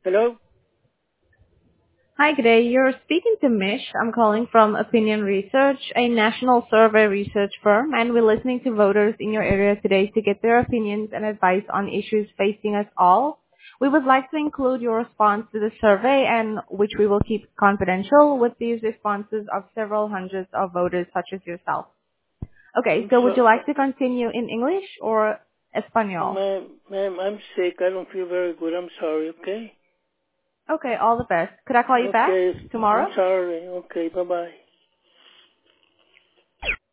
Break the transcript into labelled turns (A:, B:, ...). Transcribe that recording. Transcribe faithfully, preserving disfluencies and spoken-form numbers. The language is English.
A: Hello?
B: Hi, good day. You're speaking to Mish. I'm calling from Opinion Research, a national survey research firm, and we're listening to voters in your area today to get their opinions and advice on issues facing us all. We would like to include your response to the survey, and which we will keep confidential, with these responses of several hundreds of voters such as yourself. Okay,
A: I'm
B: so would
A: so,
B: you like to continue in English or Espanol?
A: ma'am, ma'am, I'm sick. I don't feel very good. I'm sorry, okay?
B: Okay, all the best. Could I call you back
A: Okay, I'm
B: tomorrow?
A: sorry. Okay, bye-bye.